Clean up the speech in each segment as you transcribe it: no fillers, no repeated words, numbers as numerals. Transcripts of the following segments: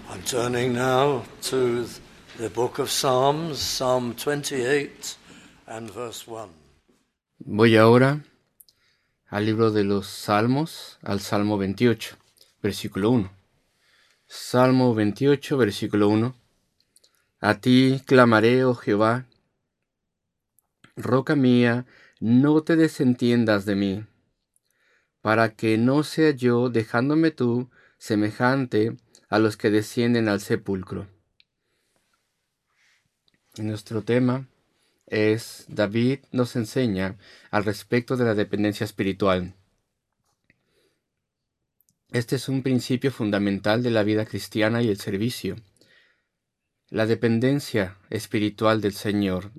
I'm turning now to the book of Psalms, Psalm 28 and verse 1. Voy ahora al libro de los Salmos, al Salmo 28, versículo 1. Salmo 28, versículo 1. A ti clamaré, oh Jehová, roca mía, no te desentiendas de mí, para que no sea yo, dejándome tú, semejante a los que descienden al sepulcro. Nuestro tema es, David nos enseña al respecto de la dependencia espiritual. Este es un principio fundamental de la vida cristiana y el servicio. La dependencia espiritual del Señor,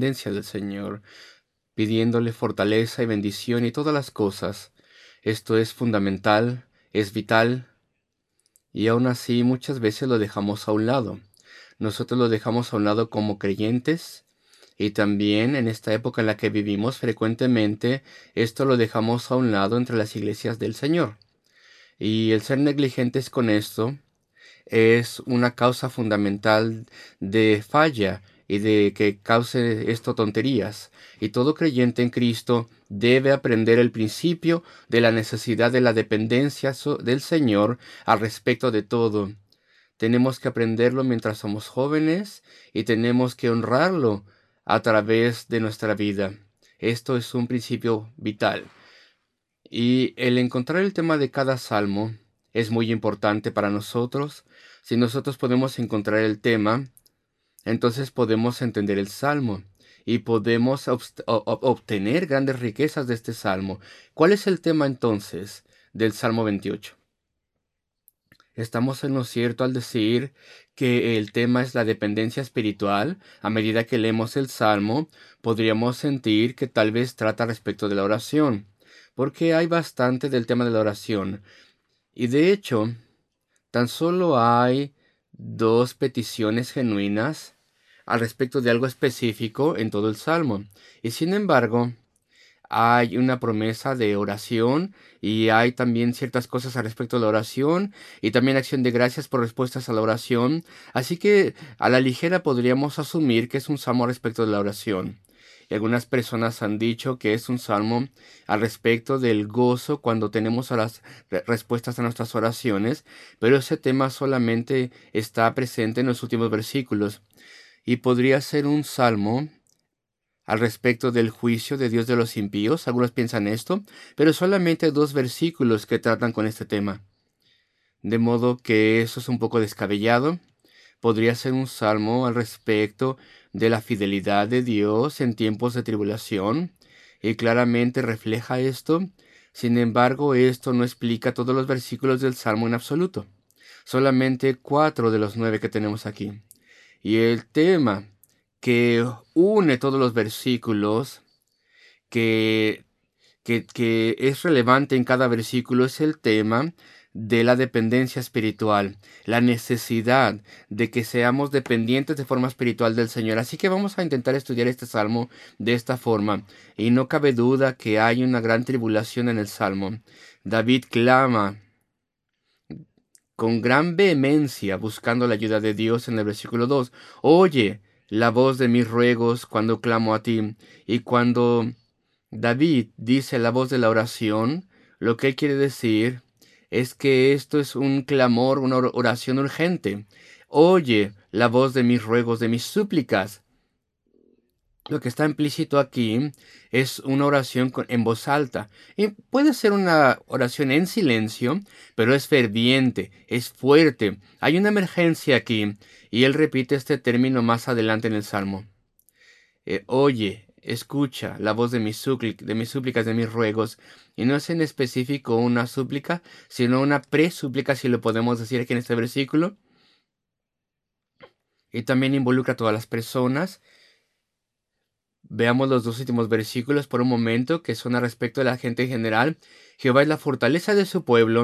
pidiéndole fortaleza y bendición y todas las cosas. Esto es fundamental, es vital, y aún así muchas veces lo dejamos a un lado. Nosotros lo dejamos a un lado como creyentes, y también en esta época en la que vivimos frecuentemente, esto lo dejamos a un lado entre las iglesias del Señor. Y el ser negligentes con esto es una causa fundamental de falla y de que cause esto tonterías. Y todo creyente en Cristo debe aprender el principio de la necesidad de la dependencia del Señor al respecto de todo. Tenemos que aprenderlo mientras somos jóvenes y tenemos que honrarlo a través de nuestra vida. Esto es un principio vital. Y el encontrar el tema de cada salmo es muy importante para nosotros. Si nosotros podemos encontrar el tema, entonces podemos entender el salmo y podemos obtener grandes riquezas de este salmo. ¿Cuál es el tema entonces del Salmo 28? Estamos en lo cierto al decir que el tema es la dependencia espiritual. A medida que leemos el salmo, podríamos sentir que tal vez trata respecto de la oración, porque hay bastante del tema de la oración. Y de hecho, tan solo hay dos peticiones genuinas al respecto de algo específico en todo el Salmo. Y sin embargo, hay una promesa de oración y hay también ciertas cosas al respecto de la oración y también acción de gracias por respuestas a la oración. Así que a la ligera podríamos asumir que es un salmo al respecto de la oración. Y algunas personas han dicho que es un salmo al respecto del gozo cuando tenemos a las respuestas a nuestras oraciones, pero ese tema solamente está presente en los últimos versículos. Y podría ser un salmo al respecto del juicio de Dios de los impíos. Algunos piensan esto, pero solamente hay dos versículos que tratan con este tema. De modo que eso es un poco descabellado. Podría ser un salmo al respecto de la fidelidad de Dios en tiempos de tribulación, y claramente refleja esto. Sin embargo, esto no explica todos los versículos del salmo en absoluto. Solamente 4 de los 9 que tenemos aquí. Y el tema que une todos los versículos, que, que es relevante en cada versículo, es el tema de la dependencia espiritual, la necesidad de que seamos dependientes de forma espiritual del Señor. Así que vamos a intentar estudiar este salmo de esta forma. Y no cabe duda que hay una gran tribulación en el salmo. David clama con gran vehemencia buscando la ayuda de Dios en el versículo 2. Oye la voz de mis ruegos cuando clamo a ti. Y cuando David dice la voz de la oración, lo que él quiere decir es que esto es un clamor, una oración urgente. Oye la voz de mis ruegos, de mis súplicas. Lo que está implícito aquí es una oración en voz alta. Y puede ser una oración en silencio, pero es ferviente, es fuerte. Hay una emergencia aquí. Y él repite este término más adelante en el Salmo. Oye, escucha la voz de mis súplicas, de mis ruegos. Y no es en específico una súplica, sino una presúplica, si lo podemos decir aquí en este versículo. Y también involucra a todas las personas. Veamos los dos últimos versículos por un momento, que son al respecto de la gente en general. Jehová es la fortaleza de su pueblo.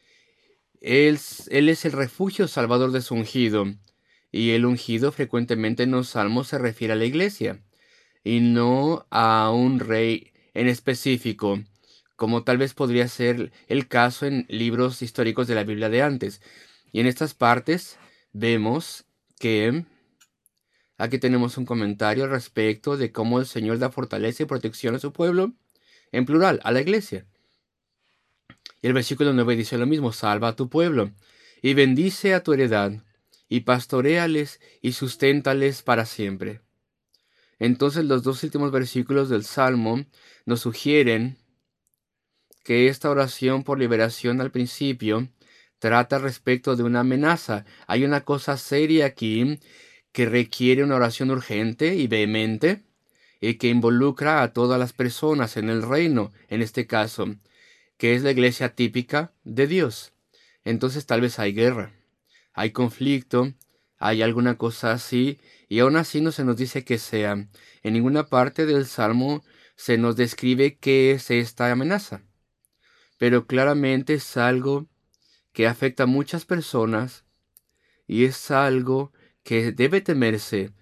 Él es el refugio salvador de su ungido. Y el ungido frecuentemente en los salmos se refiere a la iglesia, y no a un rey en específico, como tal vez podría ser el caso en libros históricos de la Biblia de antes. Y en estas partes vemos que aquí tenemos un comentario al respecto de cómo el Señor da fortaleza y protección a su pueblo, en plural, a la iglesia. Y el versículo 9 dice lo mismo: salva a tu pueblo, y bendice a tu heredad, y pastoréales y susténtales para siempre. Entonces los dos últimos versículos del Salmo nos sugieren que esta oración por liberación al principio trata respecto de una amenaza. Hay una cosa seria aquí que requiere una oración urgente y vehemente y que involucra a todas las personas en el reino, en este caso, que es la iglesia típica de Dios. Entonces tal vez hay guerra, hay conflicto, hay alguna cosa así, y aún así no se nos dice que sea. En ninguna parte del Salmo se nos describe qué es esta amenaza, pero claramente es algo que afecta a muchas personas y es algo que debe temerse.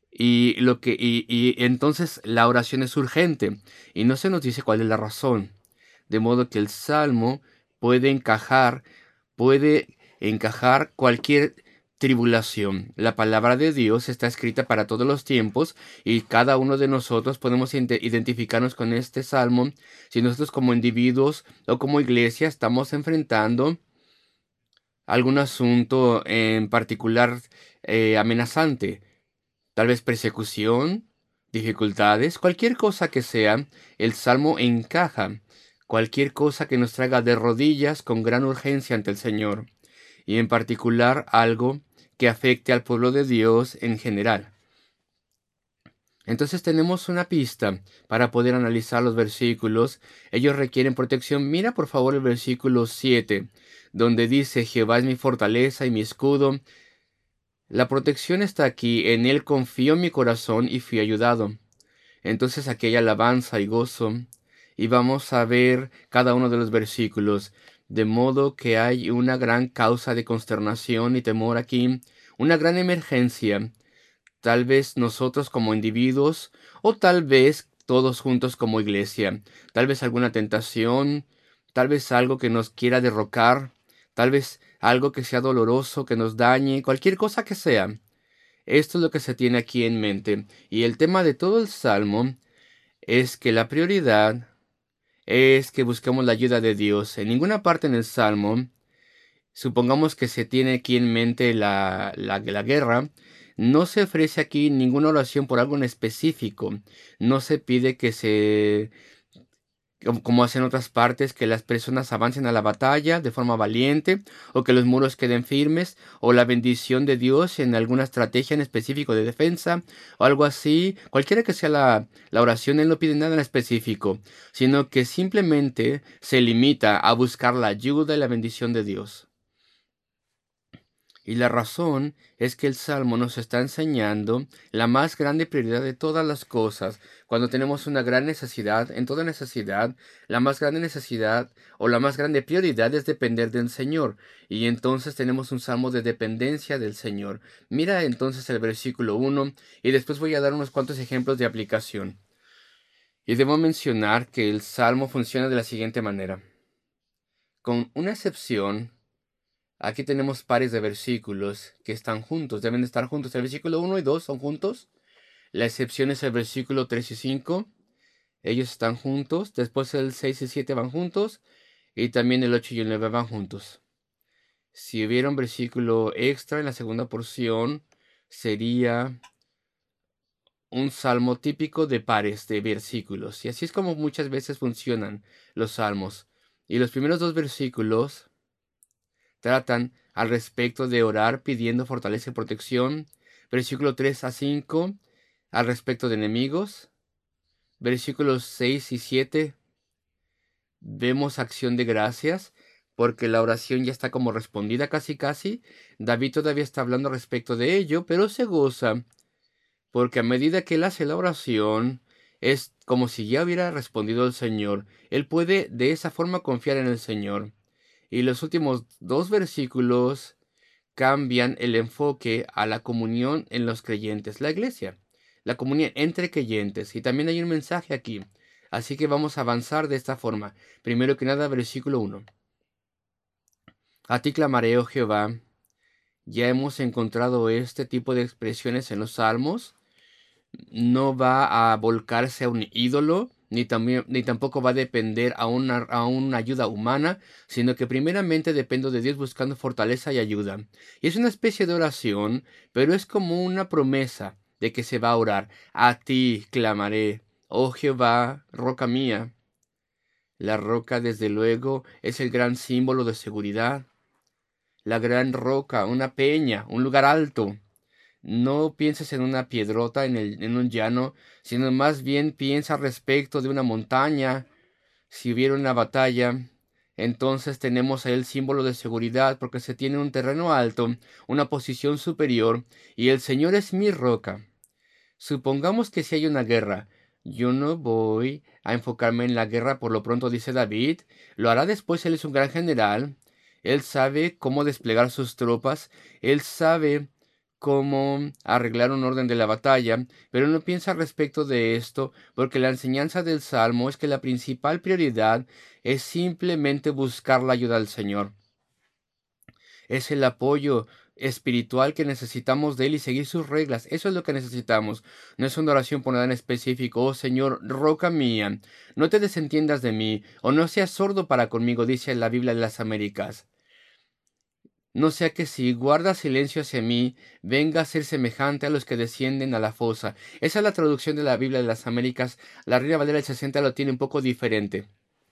Y entonces la oración es urgente y no se nos dice cuál es la razón. De modo que el salmo puede encajar, puede encajar cualquier tribulación. La palabra de Dios está escrita para todos los tiempos y cada uno de nosotros podemos identificarnos con este salmo si nosotros como individuos o como iglesia estamos enfrentando algún asunto en particular amenazante. Tal vez persecución, dificultades, cualquier cosa que sea, el salmo encaja. Cualquier cosa que nos traiga de rodillas con gran urgencia ante el Señor. Y en particular algo que afecte al pueblo de Dios en general. Entonces tenemos una pista para poder analizar los versículos. Ellos requieren protección. Mira por favor el versículo 7, donde dice: Jehová es mi fortaleza y mi escudo. La protección está aquí, en Él confió mi corazón y fui ayudado. Entonces aquí hay alabanza y gozo, y vamos a ver cada uno de los versículos, de modo que hay una gran causa de consternación y temor aquí, una gran emergencia, tal vez nosotros como individuos, o tal vez todos juntos como iglesia, tal vez alguna tentación, tal vez algo que nos quiera derrocar, tal vez algo que sea doloroso, que nos dañe, cualquier cosa que sea. Esto es lo que se tiene aquí en mente. Y el tema de todo el salmo es que la prioridad es que busquemos la ayuda de Dios. En ninguna parte en el salmo, supongamos que se tiene aquí en mente la guerra, no se ofrece aquí ninguna oración por algo en específico. No se pide que se como hacen otras partes, que las personas avancen a la batalla de forma valiente, o que los muros queden firmes, o la bendición de Dios en alguna estrategia en específico de defensa, o algo así. Cualquiera que sea la oración, Él no pide nada en específico, sino que simplemente se limita a buscar la ayuda y la bendición de Dios. Y la razón es que el Salmo nos está enseñando la más grande prioridad de todas las cosas. Cuando tenemos una gran necesidad, en toda necesidad, la más grande necesidad o la más grande prioridad es depender del Señor. Y entonces tenemos un salmo de dependencia del Señor. Mira entonces el versículo 1 y después voy a dar unos cuantos ejemplos de aplicación. Y debo mencionar que el salmo funciona de la siguiente manera. Con una excepción, aquí tenemos pares de versículos que están juntos, deben de estar juntos. El versículo 1 y 2 son juntos. La excepción es el versículo 3 y 5. Ellos están juntos. Después el 6 y 7 van juntos. Y también el 8 y el 9 van juntos. Si hubiera un versículo extra en la segunda porción, sería un salmo típico de pares de versículos. Y así es como muchas veces funcionan los salmos. Y los primeros dos versículos tratan al respecto de orar pidiendo fortaleza y protección. Versículo 3 a 5 al respecto de enemigos. Versículos 6 y 7 vemos acción de gracias porque la oración ya está como respondida casi casi. David todavía está hablando respecto de ello, pero se goza porque a medida que él hace la oración es como si ya hubiera respondido el Señor. Él puede de esa forma confiar en el Señor. Y los últimos dos versículos cambian el enfoque a la comunión en los creyentes, la iglesia, la comunión entre creyentes. Y también hay un mensaje aquí. Así que vamos a avanzar de esta forma. Primero que nada, versículo 1. A ti clamaré, oh Jehová, Ya hemos encontrado este tipo de expresiones en los salmos. No va a volcarse a un ídolo, ni tampoco va a depender a una ayuda humana, sino que primeramente dependo de Dios buscando fortaleza y ayuda. Y es una especie de oración, pero es como una promesa de que se va a orar. A ti clamaré, oh Jehová, roca mía. La roca, desde luego, es el gran símbolo de seguridad. La gran roca, una peña, un lugar alto. No pienses en una piedrota en un llano, sino más bien piensa respecto de una montaña. Si hubiera una batalla, entonces tenemos ahí el símbolo de seguridad porque se tiene un terreno alto, una posición superior, y el Señor es mi roca. Supongamos que si hay una guerra, yo no voy a enfocarme en la guerra por lo pronto, dice David, lo hará después, él es un gran general, él sabe cómo desplegar sus tropas, él sabe cómo arreglar un orden de la batalla, pero no piensa respecto de esto, porque la enseñanza del Salmo es que la principal prioridad es simplemente buscar la ayuda del Señor. Es el apoyo espiritual que necesitamos de Él y seguir sus reglas. Eso es lo que necesitamos. No es una oración por nada en específico. Oh Señor, roca mía, no te desentiendas de mí, o no seas sordo para conmigo, dice la Biblia de las Américas. No sea que si guarda silencio hacia mí, venga a ser semejante a los que descienden a la fosa. Esa es la traducción de la Biblia de las Américas. La Reina Valera del 60 lo tiene un poco diferente.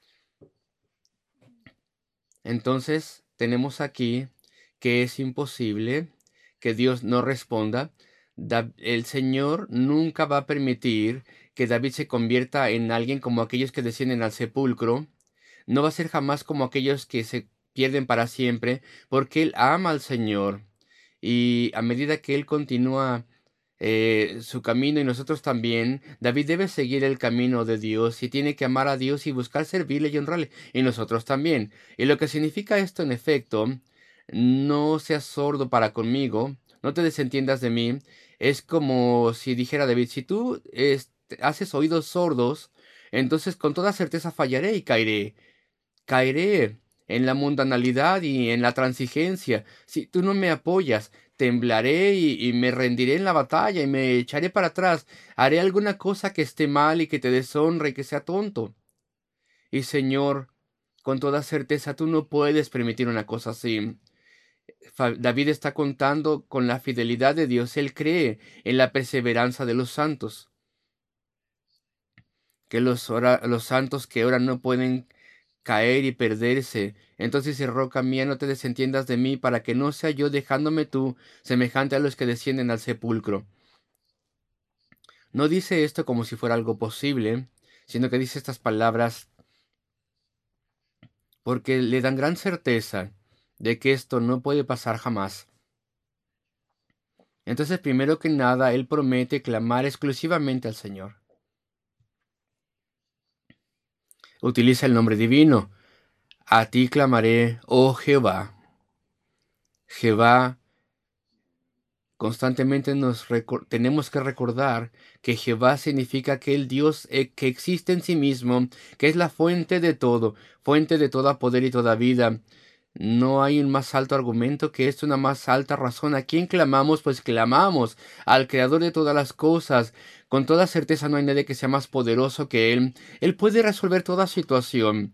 Entonces, tenemos aquí que es imposible que Dios no responda. El Señor nunca va a permitir que David se convierta en alguien como aquellos que descienden al sepulcro. No va a ser jamás como aquellos que se pierden para siempre, porque Él ama al Señor. Y a medida que Él continúa su camino y nosotros también, David debe seguir el camino de Dios y tiene que amar a Dios y buscar servirle y honrarle, y nosotros también. Y lo que significa esto en efecto, no seas sordo para conmigo, no te desentiendas de mí, es como si dijera David, si tú haces oídos sordos, entonces con toda certeza fallaré y caeré en la mundanalidad y en la transigencia. Si tú no me apoyas, temblaré y me rendiré en la batalla y me echaré para atrás. Haré alguna cosa que esté mal y que te deshonre y que sea tonto. Y Señor, con toda certeza tú no puedes permitir una cosa así. David está contando con la fidelidad de Dios. Él cree en la perseverancia de los santos. Que los santos que oran no pueden caer y perderse. Entonces dice, roca mía, no te desentiendas de mí, para que no sea yo dejándome tú, semejante a los que descienden al sepulcro. No dice esto como si fuera algo posible, sino que dice estas palabras porque le dan gran certeza de que esto no puede pasar jamás. Entonces, primero que nada, él promete clamar exclusivamente al Señor. Utiliza el nombre divino. A ti clamaré, oh Jehová. Jehová. Constantemente tenemos que recordar que Jehová significa aquel Dios que existe en sí mismo, que es la fuente de todo, fuente de todo poder y toda vida. No hay un más alto argumento que esto, una más alta razón. ¿A quién clamamos? Pues clamamos al Creador de todas las cosas. Con toda certeza no hay nadie que sea más poderoso que Él. Él puede resolver toda situación.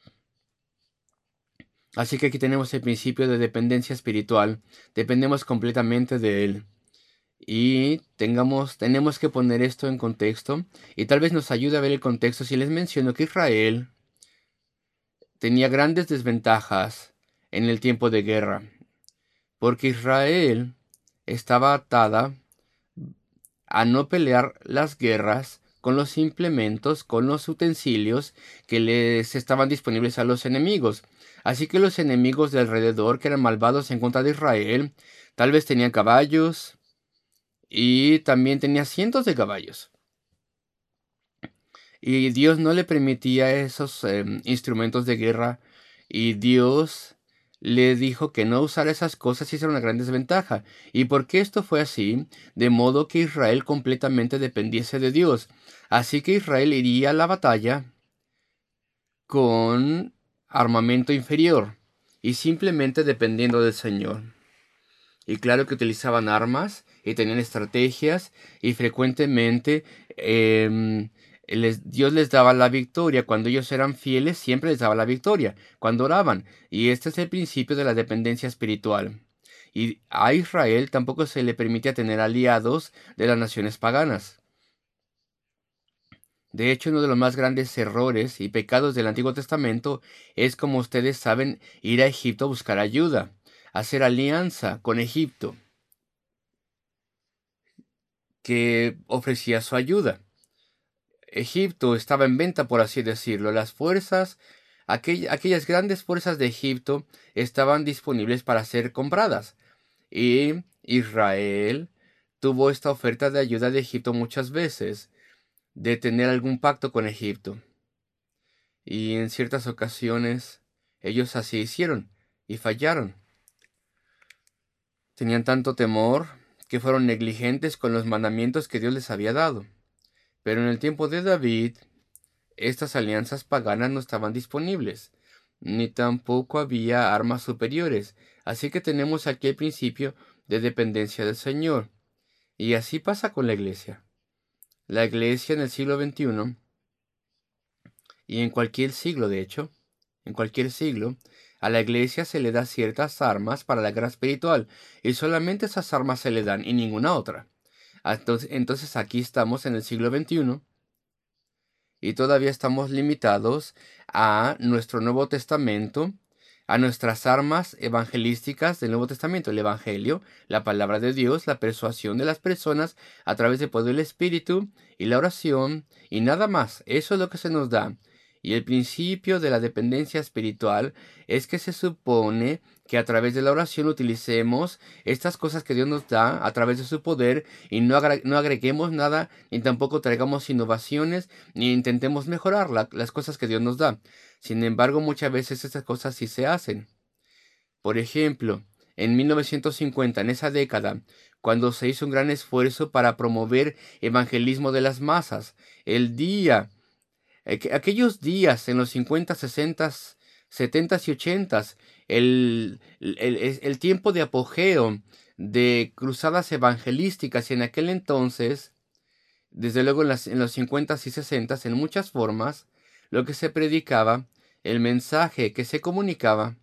Así que aquí tenemos el principio de dependencia espiritual. Dependemos completamente de Él. Y tenemos que poner esto en contexto. Y tal vez nos ayude a ver el contexto si les menciono que Israel tenía grandes desventajas en el tiempo de guerra. Porque Israel estaba atada a no pelear las guerras con los implementos, con los utensilios que les estaban disponibles a los enemigos. Así que los enemigos de alrededor, que eran malvados en contra de Israel, tal vez tenían caballos y también tenía cientos de caballos. Y Dios no le permitía esos instrumentos de guerra. Y Dios le dijo que no usara esas cosas y esa era una gran desventaja. ¿Y por qué esto fue así? De modo que Israel completamente dependiese de Dios. Así que Israel iría a la batalla con armamento inferior y simplemente dependiendo del Señor. Y claro que utilizaban armas y tenían estrategias y frecuentemente Dios les daba la victoria. Cuando ellos eran fieles, siempre les daba la victoria, cuando oraban. Y este es el principio de la dependencia espiritual. Y a Israel tampoco se le permitía tener aliados de las naciones paganas. De hecho, uno de los más grandes errores y pecados del Antiguo Testamento es, como ustedes saben, ir a Egipto a buscar ayuda, hacer alianza con Egipto, que ofrecía su ayuda. Egipto estaba en venta, por así decirlo. Las fuerzas, aquellas grandes fuerzas de Egipto estaban disponibles para ser compradas. Y Israel tuvo esta oferta de ayuda de Egipto muchas veces, de tener algún pacto con Egipto. Y en ciertas ocasiones ellos así hicieron y fallaron. Tenían tanto temor que fueron negligentes con los mandamientos que Dios les había dado. Pero en el tiempo de David, estas alianzas paganas no estaban disponibles, ni tampoco había armas superiores, así que tenemos aquí el principio de dependencia del Señor. Y así pasa con la iglesia. La iglesia en el siglo XXI, y en cualquier siglo de hecho, en cualquier siglo, a la iglesia se le da ciertas armas para la guerra espiritual, y solamente esas armas se le dan y ninguna otra. Entonces aquí estamos en el siglo XXI, y todavía estamos limitados a nuestro Nuevo Testamento, a nuestras armas evangelísticas del Nuevo Testamento, el Evangelio, la palabra de Dios, la persuasión de las personas a través del poder del Espíritu y la oración, y nada más. Eso es lo que se nos da. Y el principio de la dependencia espiritual es que se supone que a través de la oración utilicemos estas cosas que Dios nos da a través de su poder y no agreguemos nada, ni tampoco traigamos innovaciones, ni intentemos mejorar las cosas que Dios nos da. Sin embargo, muchas veces estas cosas sí se hacen. Por ejemplo, en 1950, en esa década, cuando se hizo un gran esfuerzo para promover evangelismo de las masas, el día, aquellos días en los 50, 60, 70 y 80, el tiempo de apogeo de cruzadas evangelísticas, y en aquel entonces, desde luego en los 50 y 60, en muchas formas, lo que se predicaba, el mensaje que se comunicaba,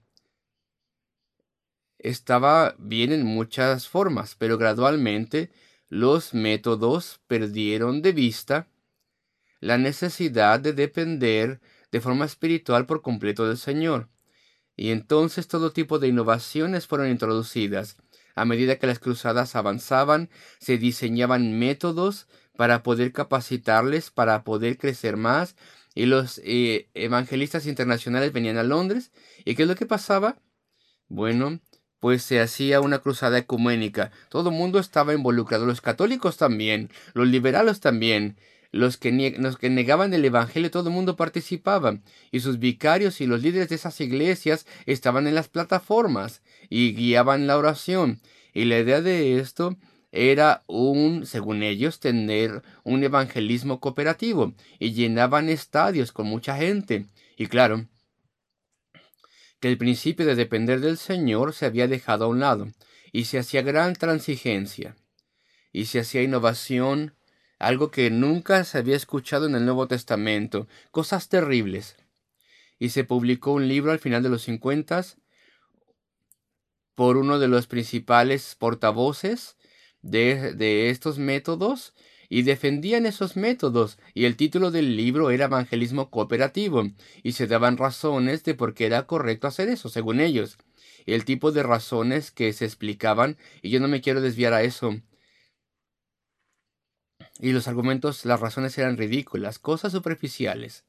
estaba bien en muchas formas, pero gradualmente los métodos perdieron de vista la necesidad de depender de forma espiritual por completo del Señor. Y entonces todo tipo de innovaciones fueron introducidas. A medida que las cruzadas avanzaban, se diseñaban métodos para poder capacitarles, para poder crecer más. Y los evangelistas internacionales venían a Londres. ¿Y qué es lo que pasaba? Bueno, pues se hacía una cruzada ecuménica. Todo el mundo estaba involucrado, los católicos también, los liberales también, los que negaban el evangelio, todo el mundo participaba. Y sus vicarios y los líderes de esas iglesias estaban en las plataformas y guiaban la oración. Y la idea de esto era según ellos, tener un evangelismo cooperativo, y llenaban estadios con mucha gente. Y claro, que el principio de depender del Señor se había dejado a un lado, y se hacía gran transigencia, y se hacía innovación, algo que nunca se había escuchado en el Nuevo Testamento, cosas terribles. Y se publicó un libro al final de los 50 por uno de los principales portavoces de estos métodos, y defendían esos métodos, y el título del libro era Evangelismo Cooperativo, y se daban razones de por qué era correcto hacer eso, según ellos, y el tipo de razones que se explicaban, y yo no me quiero desviar a eso. Y los argumentos, las razones eran ridículas, cosas superficiales.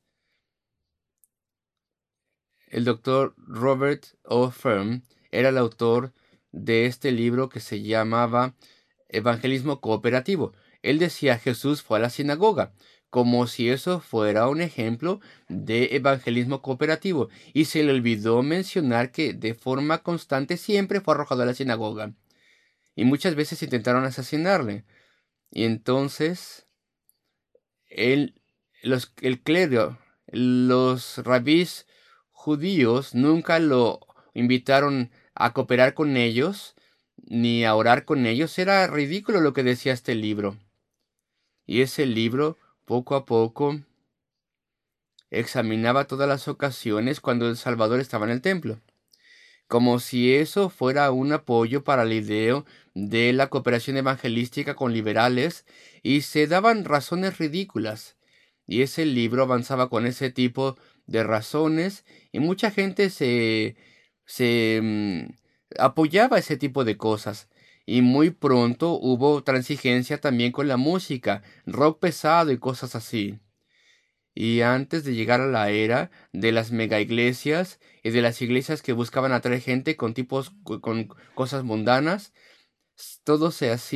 El doctor Robert O. Firm era el autor de este libro que se llamaba Evangelismo Cooperativo. Él decía: Jesús fue a la sinagoga, como si eso fuera un ejemplo de evangelismo cooperativo, y se le olvidó mencionar que de forma constante siempre fue arrojado a la sinagoga, y muchas veces intentaron asesinarle. Y entonces él, el clero, los rabís judíos nunca lo invitaron a cooperar con ellos, ni a orar con ellos. Era ridículo lo que decía este libro. Y ese libro, poco a poco, examinaba todas las ocasiones cuando el Salvador estaba en el templo, como si eso fuera un apoyo para la idea de la cooperación evangelística con liberales, y se daban razones ridículas. Y ese libro avanzaba con ese tipo de razones, y mucha gente se apoyaba ese tipo de cosas. Y muy pronto hubo transigencia también con la música, rock pesado y cosas así. Y antes de llegar a la era de las mega iglesias y de las iglesias que buscaban atraer gente con con cosas mundanas, todo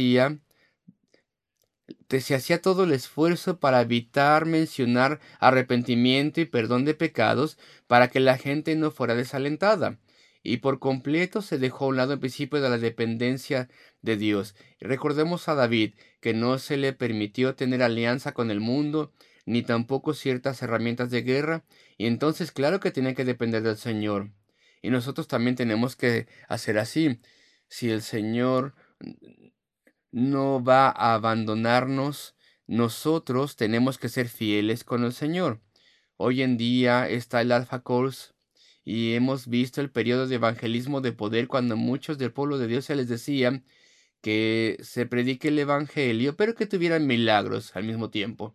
se hacía todo el esfuerzo para evitar mencionar arrepentimiento y perdón de pecados para que la gente no fuera desalentada. Y por completo se dejó a un lado el principio de la dependencia de Dios. Recordemos a David, que no se le permitió tener alianza con el mundo, ni tampoco ciertas herramientas de guerra, y entonces claro que tenía que depender del Señor. Y nosotros también tenemos que hacer así. Si el Señor no va a abandonarnos, nosotros tenemos que ser fieles con el Señor. Hoy en día está el Alpha Course y hemos visto el periodo de evangelismo de poder cuando muchos del pueblo de Dios se les decía que se predique el evangelio, pero que tuvieran milagros al mismo tiempo.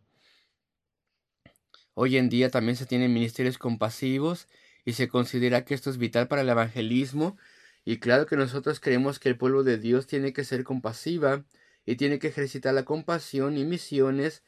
Hoy en día también se tienen ministerios compasivos y se considera que esto es vital para el evangelismo. Y claro que nosotros creemos que el pueblo de Dios tiene que ser compasiva y tiene que ejercitar la compasión y misiones,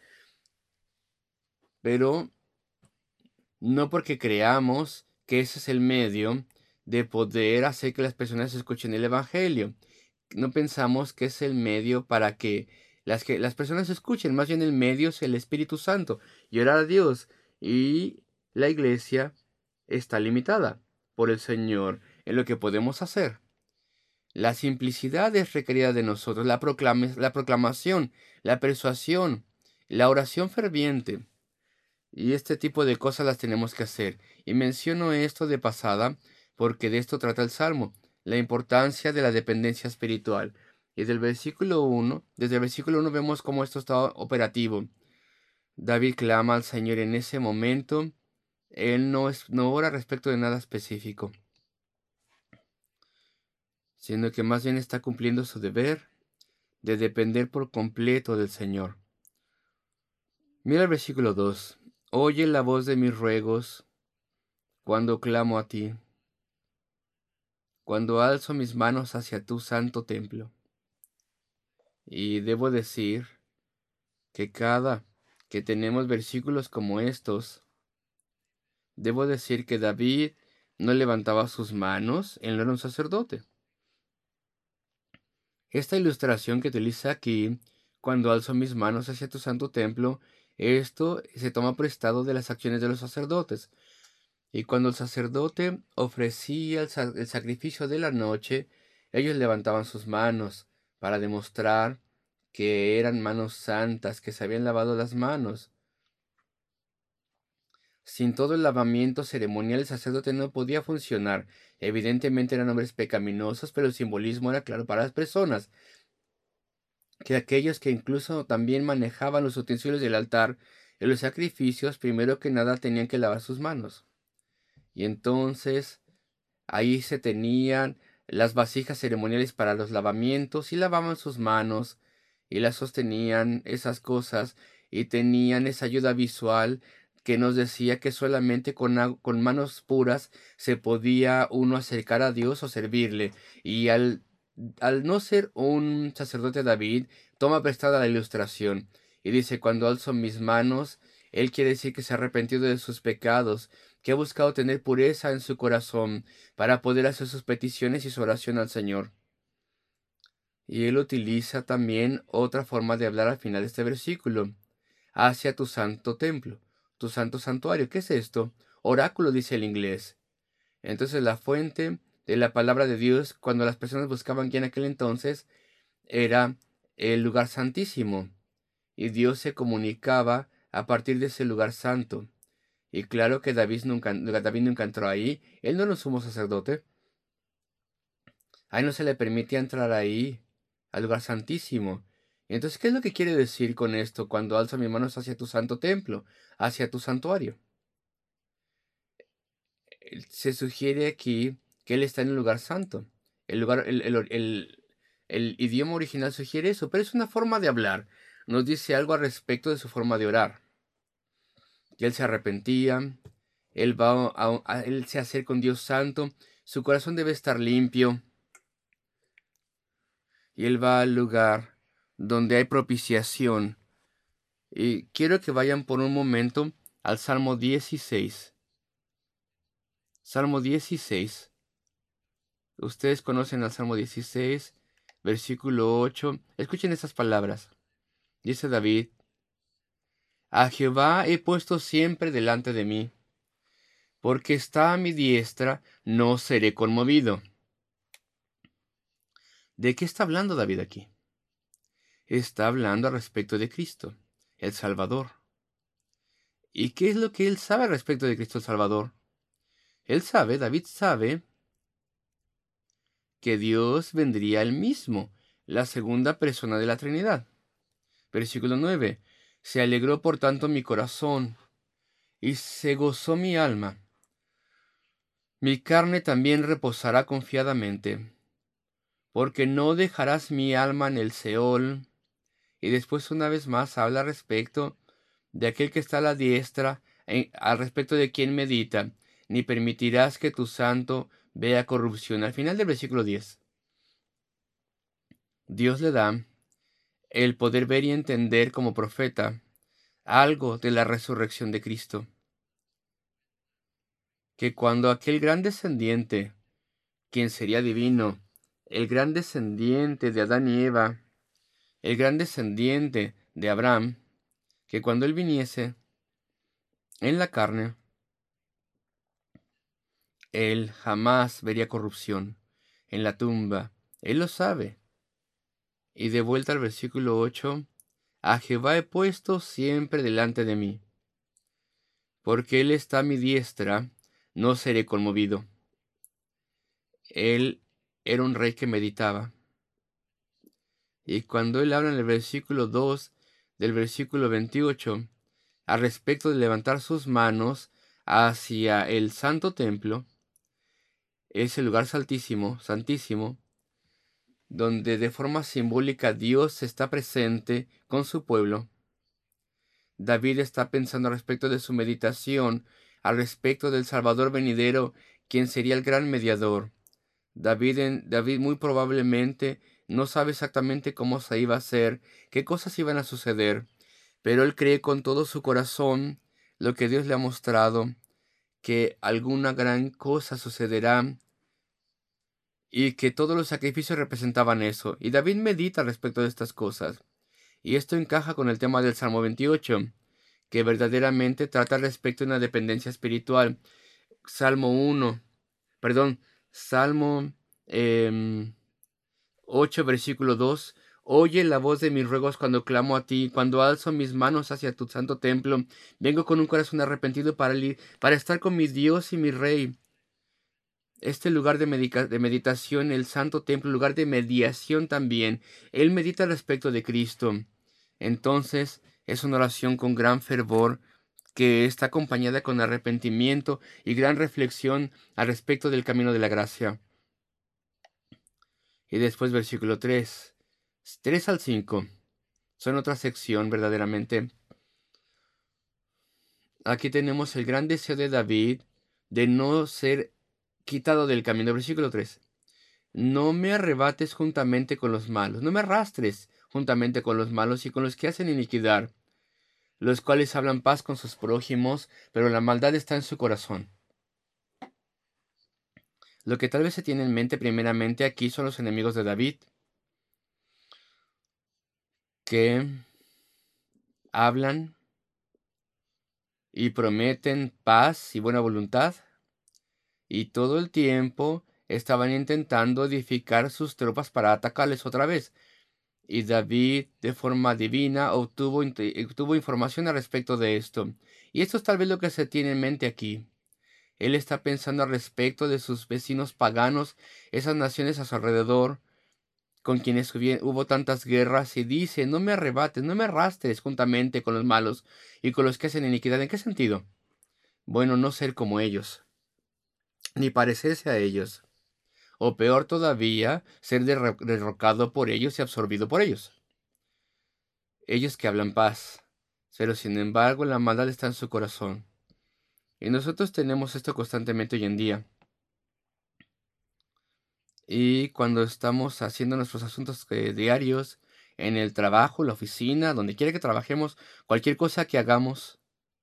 pero no porque creamos que ese es el medio de poder hacer que las personas escuchen el evangelio. No pensamos que es el medio para que las personas escuchen, más bien el medio es el Espíritu Santo y orar a Dios. Y la iglesia está limitada por el Señor en lo que podemos hacer. La simplicidad es requerida de nosotros, la proclamación, la persuasión, la oración ferviente. Y este tipo de cosas las tenemos que hacer. Y menciono esto de pasada porque de esto trata el Salmo, la importancia de la dependencia espiritual. Y desde el versículo 1 vemos cómo esto está operativo. David clama al Señor en ese momento. Él no ora respecto de nada específico, sino que más bien está cumpliendo su deber de depender por completo del Señor. Mira el versículo 2. Oye la voz de mis ruegos cuando clamo a ti, cuando alzo mis manos hacia tu santo templo. Y debo decir que cada que tenemos versículos como estos, debo decir que David no levantaba sus manos, él no era un sacerdote. Esta ilustración que utiliza aquí, cuando alzo mis manos hacia tu santo templo, esto se toma prestado de las acciones de los sacerdotes. Y cuando el sacerdote ofrecía el sacrificio de la noche, ellos levantaban sus manos para demostrar que eran manos santas, que se habían lavado las manos. Sin todo el lavamiento ceremonial, el sacerdote no podía funcionar. Evidentemente eran hombres pecaminosos, pero el simbolismo era claro para las personas, que aquellos que incluso también manejaban los utensilios del altar y los sacrificios, primero que nada tenían que lavar sus manos. Y entonces ahí se tenían las vasijas ceremoniales para los lavamientos y lavaban sus manos y las sostenían esas cosas y tenían esa ayuda visual que nos decía que solamente con manos puras se podía uno acercar a Dios o servirle. Y al no ser un sacerdote David, toma prestada la ilustración y dice, cuando alzo mis manos, él quiere decir que se ha arrepentido de sus pecados, que ha buscado tener pureza en su corazón para poder hacer sus peticiones y su oración al Señor. Y él utiliza también otra forma de hablar al final de este versículo, hacia tu santo templo, tu santo santuario. ¿Qué es esto? Oráculo, dice el inglés. Entonces la fuente de la palabra de Dios, cuando las personas buscaban guía en aquel entonces, era el lugar santísimo. Y Dios se comunicaba a partir de ese lugar santo. Y claro que David nunca entró ahí. Él no era un sumo sacerdote. A él no se le permitía entrar ahí, al lugar santísimo. Entonces, ¿qué es lo que quiere decir con esto cuando alzo mis manos hacia tu santo templo, hacia tu santuario? Se sugiere aquí que él está en el lugar santo. El lugar, el idioma original sugiere eso, pero es una forma de hablar. Nos dice algo al respecto de su forma de orar. Que él se arrepentía, él se acerca con Dios santo, su corazón debe estar limpio, y él va al lugar donde hay propiciación. Y quiero que vayan por un momento al Salmo 16. Salmo 16. Ustedes conocen al Salmo 16, versículo 8. Escuchen estas palabras. Dice David: A Jehová he puesto siempre delante de mí, porque está a mi diestra, no seré conmovido. ¿De qué está hablando David aquí? Está hablando al respecto de Cristo, el Salvador. ¿Y qué es lo que él sabe al respecto de Cristo el Salvador? David sabe que Dios vendría él mismo, la segunda persona de la Trinidad. Versículo 9. Se alegró por tanto mi corazón, y se gozó mi alma. Mi carne también reposará confiadamente, porque no dejarás mi alma en el Seol. Y después una vez más habla al respecto de aquel que está a la diestra, al respecto de quien medita, ni permitirás que tu santo vea corrupción. Al final del versículo 10, Dios le da el poder ver y entender como profeta algo de la resurrección de Cristo, que cuando aquel gran descendiente, quien sería divino, el gran descendiente de Adán y Eva, el gran descendiente de Abraham, que cuando él viniese en la carne, él jamás vería corrupción en la tumba. Él lo sabe. Y de vuelta al versículo 8, a Jehová he puesto siempre delante de mí, porque él está a mi diestra, no seré conmovido. Él era un rey que meditaba. Y cuando él habla en el versículo 2 del versículo 28, al respecto de levantar sus manos hacia el santo templo, ese lugar santísimo, donde de forma simbólica Dios está presente con su pueblo. David está pensando al respecto de su meditación, al respecto del Salvador venidero, quien sería el gran mediador. David muy probablemente no sabe exactamente cómo se iba a hacer, qué cosas iban a suceder, pero él cree con todo su corazón lo que Dios le ha mostrado, que alguna gran cosa sucederá y que todos los sacrificios representaban eso. Y David medita respecto de estas cosas. Y esto encaja con el tema del Salmo 28, que verdaderamente trata respecto de una dependencia espiritual. Salmo 1, perdón, Salmo 8, versículo 2. Oye la voz de mis ruegos cuando clamo a ti, cuando alzo mis manos hacia tu santo templo. Vengo con un corazón arrepentido para estar con mi Dios y mi Rey. Este lugar de meditación, el santo templo, lugar de mediación también. Él medita respecto de Cristo. Entonces, es una oración con gran fervor que está acompañada con arrepentimiento y gran reflexión al respecto del camino de la gracia. Y después versículo 3. 3 al 5. Son otra sección verdaderamente. Aquí tenemos el gran deseo de David de no ser quitado del camino. Versículo 3. No me arrebates juntamente con los malos, no me arrastres juntamente con los malos y con los que hacen iniquidad, los cuales hablan paz con sus prójimos, pero la maldad está en su corazón. Lo que tal vez se tiene en mente primeramente aquí son los enemigos de David, que hablan y prometen paz y buena voluntad, y todo el tiempo estaban intentando edificar sus tropas para atacarles otra vez. Y David, de forma divina, obtuvo información al respecto de esto. Y esto es tal vez lo que se tiene en mente aquí, Él está pensando al respecto de sus vecinos paganos, esas naciones a su alrededor, con quienes hubo tantas guerras, y dice, no me arrebates, no me arrastres juntamente con los malos y con los que hacen iniquidad. ¿En qué sentido? Bueno, no ser como ellos, ni parecerse a ellos, o peor todavía, ser derrocado por ellos y absorbido por ellos. Ellos que hablan paz, pero sin embargo la maldad está en su corazón. Y nosotros tenemos esto constantemente hoy en día. Y cuando estamos haciendo nuestros asuntos diarios, en el trabajo, en la oficina, donde quiera que trabajemos, cualquier cosa que hagamos,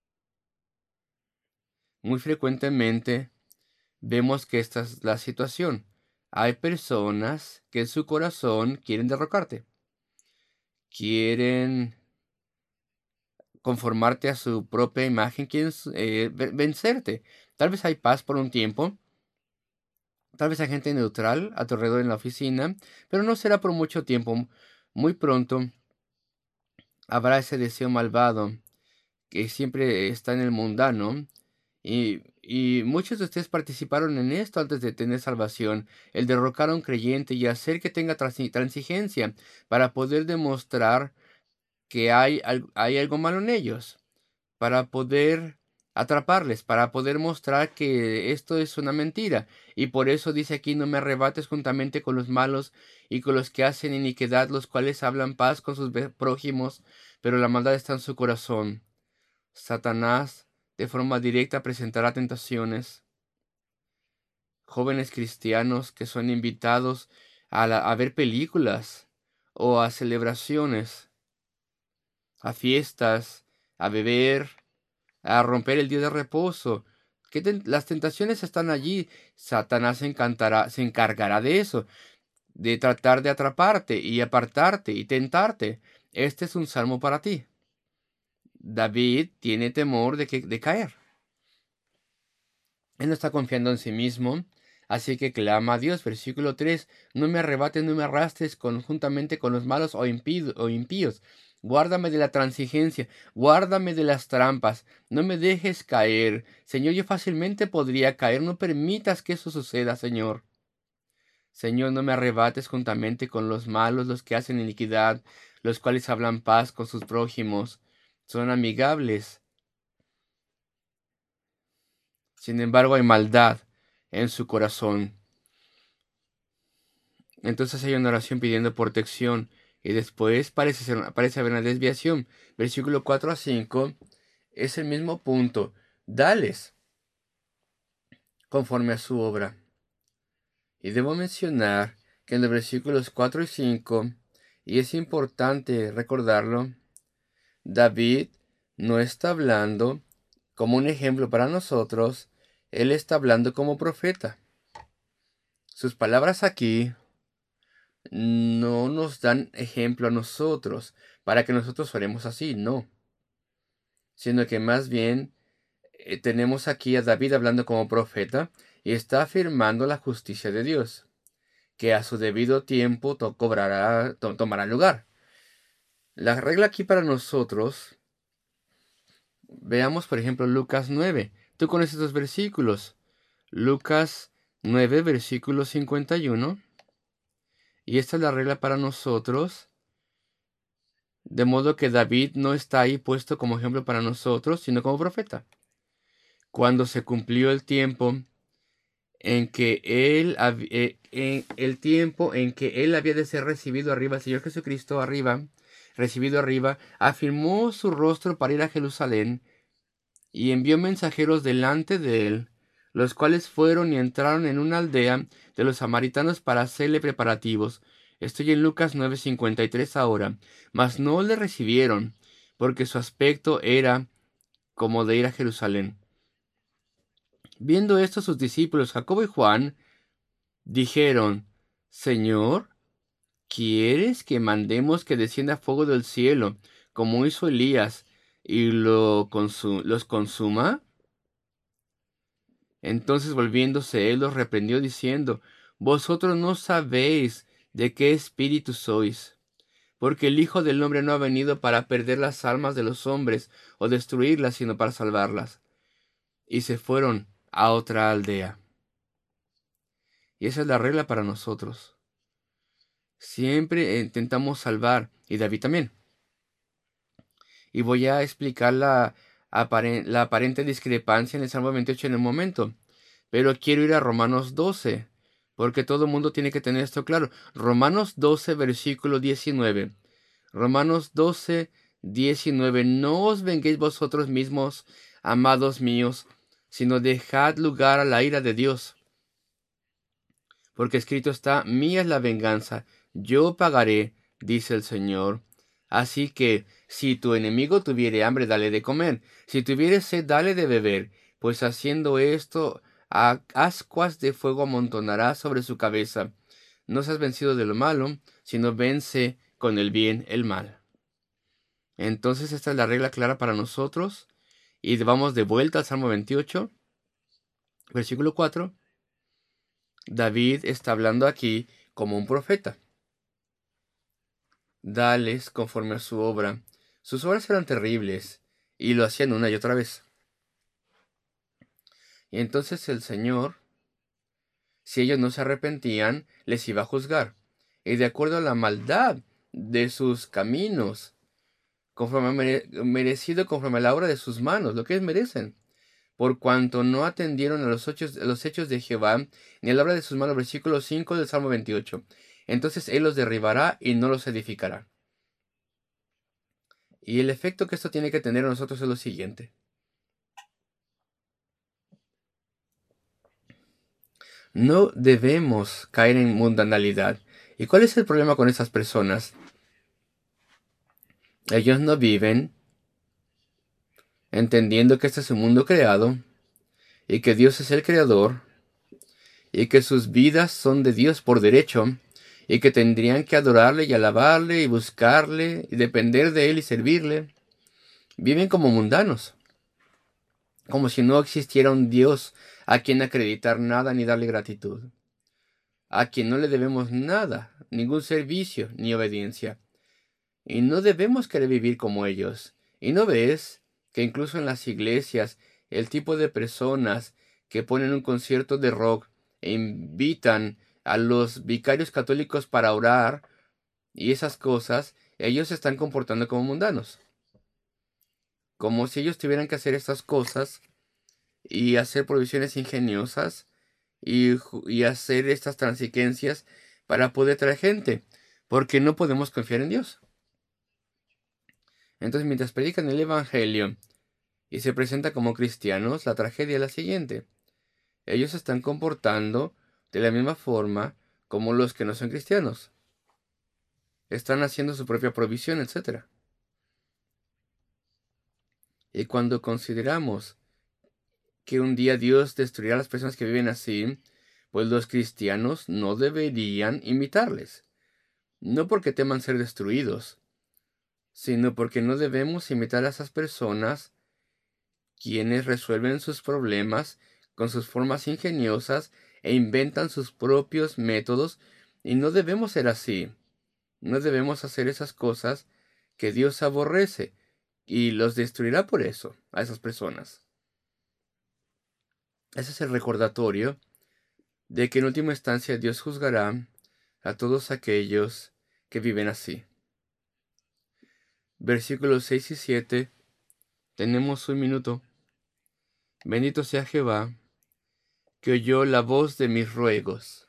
muy frecuentemente vemos que esta es la situación. Hay personas que en su corazón quieren derrocarte, quieren conformarte a su propia imagen, quieren vencerte. Tal vez hay paz por un tiempo, tal vez hay gente neutral a tu alrededor en la oficina, pero no será por mucho tiempo. Muy pronto habrá ese deseo malvado que siempre está en el mundano. Y muchos de ustedes participaron en esto antes de tener salvación, el derrocar a un creyente y hacer que tenga transigencia para poder demostrar que hay algo malo en ellos, para poder atraparles, para poder mostrar que esto es una mentira. Y por eso dice aquí, no me arrebates juntamente con los malos y con los que hacen iniquidad, los cuales hablan paz con sus prójimos, pero la maldad está en su corazón. Satanás de forma directa presentará tentaciones. Jóvenes cristianos que son invitados a ver películas o a celebraciones, a fiestas, a beber, a romper el día de reposo. Las tentaciones están allí. Satanás se encargará de eso, de tratar de atraparte y apartarte y tentarte. Este es un salmo para ti. David tiene temor de caer. Él no está confiando en sí mismo, así que clama a Dios. Versículo 3. No me arrebates, no me arrastres conjuntamente con los malos o impíos. Guárdame de la transigencia, guárdame de las trampas, no me dejes caer. Señor, yo fácilmente podría caer, no permitas que eso suceda, Señor. Señor, no me arrebates juntamente con los malos, los que hacen iniquidad, los cuales hablan paz con sus prójimos, son amigables. Sin embargo, hay maldad en su corazón. Entonces hay una oración pidiendo protección. Y después parece haber una desviación. Versículo 4 a 5 es el mismo punto. Dales conforme a su obra. Y debo mencionar que en los versículos 4 y 5, y es importante recordarlo, David no está hablando como un ejemplo para nosotros, él está hablando como profeta. Sus palabras aquí no nos dan ejemplo a nosotros para que nosotros oremos así, no. Sino que más bien tenemos aquí a David hablando como profeta y está afirmando la justicia de Dios, que a su debido tiempo tomará lugar. La regla aquí para nosotros, veamos por ejemplo Lucas 9. Tú conoces estos versículos. Lucas 9, versículo 51. Y esta es la regla para nosotros. De modo que David no está ahí puesto como ejemplo para nosotros, sino como profeta. Cuando se cumplió el tiempo en que él había de ser recibido arriba, el Señor Jesucristo recibido arriba, afirmó su rostro para ir a Jerusalén y envió mensajeros delante de él, los cuales fueron y entraron en una aldea de los samaritanos para hacerle preparativos. Estoy en Lucas 9:53 ahora. Mas no le recibieron, porque su aspecto era como de ir a Jerusalén. Viendo esto, sus discípulos Jacobo y Juan dijeron: Señor, ¿quieres que mandemos que descienda fuego del cielo, como hizo Elías, y los consuma? Entonces volviéndose él los reprendió diciendo: Vosotros no sabéis de qué espíritu sois, porque el Hijo del Hombre no ha venido para perder las almas de los hombres o destruirlas, sino para salvarlas. Y se fueron a otra aldea. Y esa es la regla para nosotros. Siempre intentamos salvar, y David también. Y voy a explicar la aparente discrepancia en el Salmo 28 en el momento. Pero quiero ir a Romanos 12, porque todo el mundo tiene que tener esto claro. Romanos 12, versículo 19. Romanos 12, 19. No os venguéis vosotros mismos, amados míos, sino dejad lugar a la ira de Dios. Porque escrito está, mía es la venganza, yo pagaré, dice el Señor. Así que, si tu enemigo tuviere hambre, dale de comer; si tuviere sed, dale de beber; pues haciendo esto, ascuas de fuego amontonarás sobre su cabeza. No seas vencido de lo malo, sino vence con el bien el mal. Entonces esta es la regla clara para nosotros. Y vamos de vuelta al Salmo 28, versículo 4. David está hablando aquí como un profeta. Dales conforme a su obra. Sus obras eran terribles, y lo hacían una y otra vez. Y entonces el Señor, si ellos no se arrepentían, les iba a juzgar. Y de acuerdo a la maldad de sus caminos, conforme merecido conforme a la obra de sus manos, lo que ellos merecen. Por cuanto no atendieron a los hechos de Jehová, ni a la obra de sus manos, versículo 5 del Salmo 28. Entonces Él los derribará y no los edificará. Y el efecto que esto tiene que tener en nosotros es lo siguiente. No debemos caer en mundanalidad. ¿Y cuál es el problema con esas personas? Ellos no viven entendiendo que este es un mundo creado y que Dios es el creador y que sus vidas son de Dios por derecho y que tendrían que adorarle y alabarle y buscarle y depender de él y servirle. Viven como mundanos, como si no existiera un Dios a quien acreditar nada ni darle gratitud, a quien no le debemos nada, ningún servicio ni obediencia. Y no debemos querer vivir como ellos. ¿Y no ves que incluso en las iglesias el tipo de personas que ponen un concierto de rock e invitan a los vicarios católicos para orar y esas cosas, ellos se están comportando como mundanos? Como si ellos tuvieran que hacer estas cosas y hacer provisiones ingeniosas y hacer estas transigencias para poder traer gente, porque no podemos confiar en Dios. Entonces, mientras predican el Evangelio y se presentan como cristianos, la tragedia es la siguiente. Ellos se están comportando de la misma forma como los que no son cristianos. Están haciendo su propia provisión, etc. Y cuando consideramos que un día Dios destruirá a las personas que viven así, pues los cristianos no deberían imitarles. No porque teman ser destruidos, sino porque no debemos imitar a esas personas quienes resuelven sus problemas con sus formas ingeniosas e inventan sus propios métodos, y no debemos ser así. No debemos hacer esas cosas que Dios aborrece y los destruirá por eso, a esas personas. Ese es el recordatorio de que en última instancia Dios juzgará a todos aquellos que viven así. Versículos 6 y 7. Tenemos un minuto. Bendito sea Jehová, que oyó la voz de mis ruegos.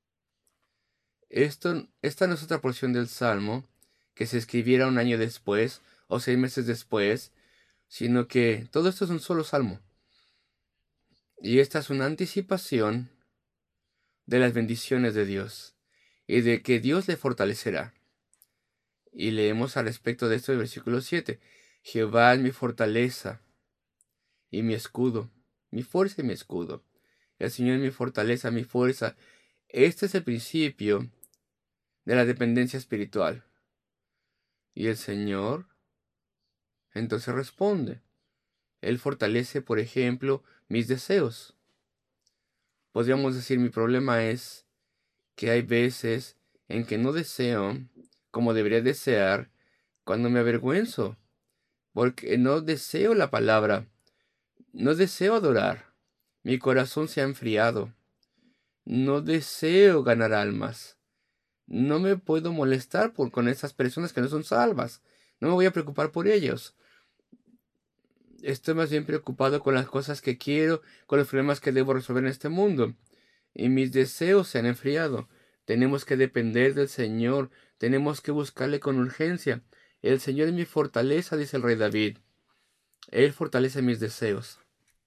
Esta no es otra porción del Salmo que se escribiera un año después o 6 meses después, sino que todo esto es un solo salmo. Y esta es una anticipación de las bendiciones de Dios y de que Dios le fortalecerá. Y leemos al respecto de esto en el versículo 7. Jehová es mi fortaleza y mi escudo, mi fuerza y mi escudo. El Señor es mi fortaleza, mi fuerza. Este es el principio de la dependencia espiritual. Y el Señor entonces responde. Él fortalece, por ejemplo, mis deseos. Podríamos decir, mi problema es que hay veces en que no deseo como debería desear, cuando me avergüenzo, porque no deseo la palabra, no deseo adorar. Mi corazón se ha enfriado. No deseo ganar almas. No me puedo molestar con esas personas que no son salvas. No me voy a preocupar por ellos. Estoy más bien preocupado con las cosas que quiero, con los problemas que debo resolver en este mundo. Y mis deseos se han enfriado. Tenemos que depender del Señor. Tenemos que buscarle con urgencia. El Señor es mi fortaleza, dice el rey David. Él fortalece mis deseos.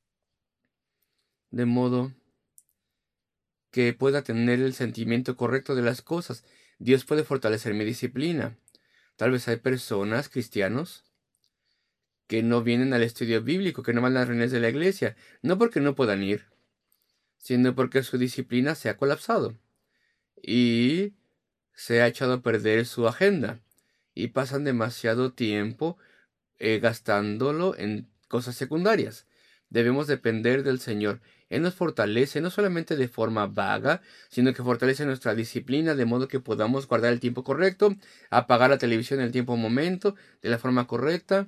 De modo que pueda tener el sentimiento correcto de las cosas. Dios puede fortalecer mi disciplina. Tal vez hay personas, cristianos, que no vienen al estudio bíblico, que no van a las reuniones de la iglesia, no porque no puedan ir, sino porque su disciplina se ha colapsado y se ha echado a perder su agenda y pasan demasiado tiempo gastándolo en cosas secundarias. Debemos depender del Señor. Él nos fortalece no solamente de forma vaga, sino que fortalece nuestra disciplina de modo que podamos guardar el tiempo correcto, apagar la televisión en el tiempo momento, de la forma correcta,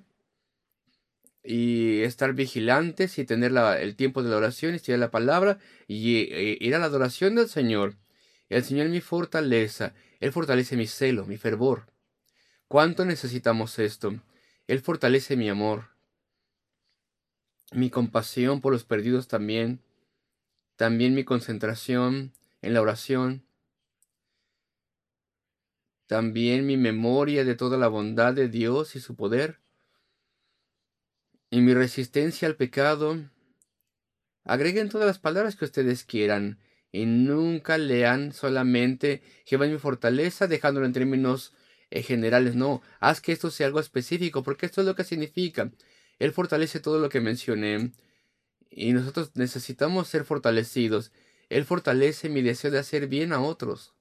y estar vigilantes y tener el tiempo de la oración, estudiar la palabra y ir a la adoración del Señor. El Señor es mi fortaleza. Él fortalece mi celo, mi fervor. ¿Cuánto necesitamos esto? Él fortalece mi amor, mi compasión por los perdidos también, también mi concentración en la oración, también mi memoria de toda la bondad de Dios y su poder, y mi resistencia al pecado. Agreguen todas las palabras que ustedes quieran y nunca lean solamente Jehová es mi fortaleza, dejándolo en términos generales. No, haz que esto sea algo específico, porque esto es lo que significa. Él fortalece todo lo que mencioné y nosotros necesitamos ser fortalecidos. Él fortalece mi deseo de hacer bien a otros.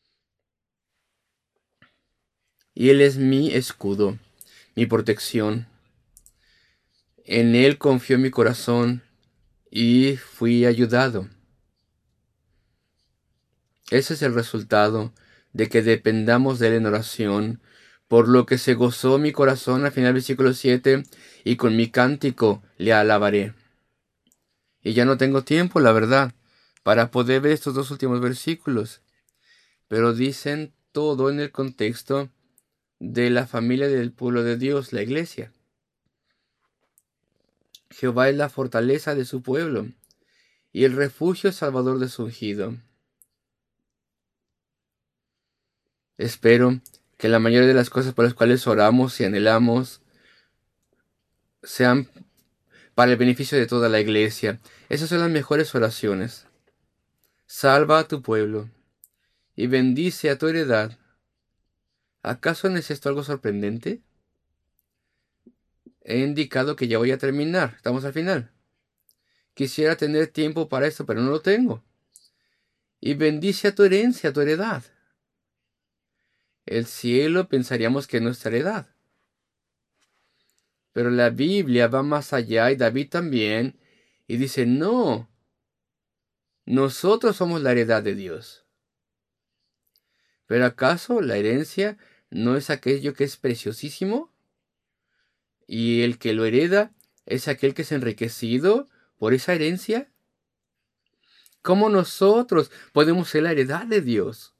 Y Él es mi escudo, mi protección. En Él confió mi corazón y fui ayudado. Ese es el resultado de que dependamos de Él en oración, por lo que se gozó mi corazón al final del versículo 7, y con mi cántico le alabaré. Y ya no tengo tiempo, la verdad, para poder ver estos dos últimos versículos, pero dicen todo en el contexto de la familia del pueblo de Dios, la iglesia. Jehová es la fortaleza de su pueblo, y el refugio salvador de su ungido. Espero que la mayoría de las cosas por las cuales oramos y anhelamos sean para el beneficio de toda la iglesia. Esas son las mejores oraciones. Salva a tu pueblo y bendice a tu heredad. ¿Acaso es esto algo sorprendente? He indicado que ya voy a terminar. Estamos al final. Quisiera tener tiempo para esto, pero no lo tengo. Y bendice a tu herencia, a tu heredad. El cielo pensaríamos que es nuestra heredad. Pero la Biblia va más allá y David también. Y dice, no, nosotros somos la heredad de Dios. ¿Pero acaso la herencia no es aquello que es preciosísimo? ¿Y el que lo hereda es aquel que es enriquecido por esa herencia? ¿Cómo nosotros podemos ser la heredad de Dios?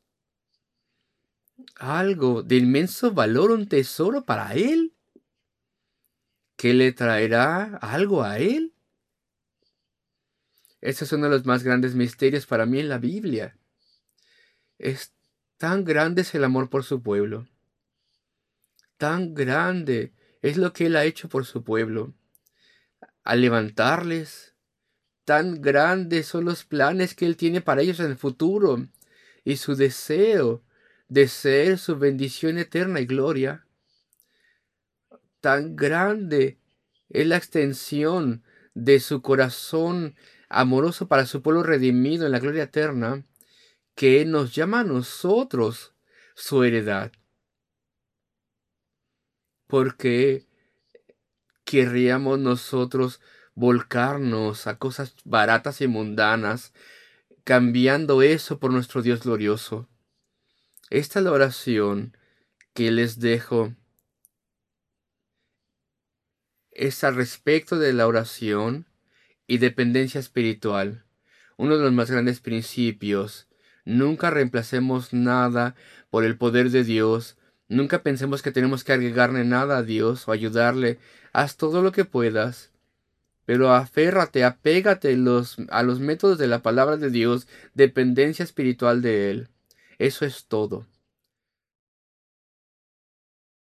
Algo de inmenso valor, un tesoro para Él, que le traerá algo a Él. Ese es uno de los más grandes misterios para mí en la Biblia. Es tan grande es el amor por su pueblo. Tan grande es lo que Él ha hecho por su pueblo. Al levantarles, tan grandes son los planes que Él tiene para ellos en el futuro y su deseo de ser su bendición eterna y gloria. Tan grande es la extensión de su corazón amoroso para su pueblo redimido en la gloria eterna, que Él nos llama a nosotros su heredad. Porque querríamos nosotros volcarnos a cosas baratas y mundanas, cambiando eso por nuestro Dios glorioso. Esta es la oración que les dejo. Es al respecto de la oración y dependencia espiritual. Uno de los más grandes principios. Nunca reemplacemos nada por el poder de Dios. Nunca pensemos que tenemos que agregarle nada a Dios o ayudarle. Haz todo lo que puedas, pero aférrate, apégate a los métodos de la palabra de Dios, dependencia espiritual de Él. Eso es todo.